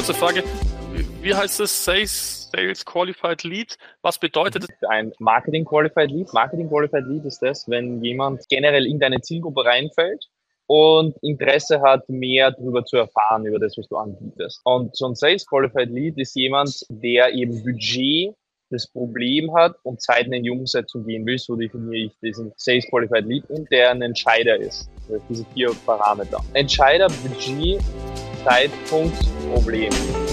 kurze Frage. Wie heißt das? Sales Qualified Lead? Was bedeutet das? Ein Marketing Qualified Lead. Marketing Qualified Lead ist das, wenn jemand generell in deine Zielgruppe reinfällt und Interesse hat, mehr darüber zu erfahren, über das, was du anbietest. Und so ein Sales Qualified Lead ist jemand, der eben Budget, das Problem hat und zeitnah in die Umsetzung gehen will. So definiere ich diesen Sales Qualified Lead, und der ein Entscheider ist. Das sind diese 4 Parameter. Entscheider, Budget, Zeitpunkt, Problem.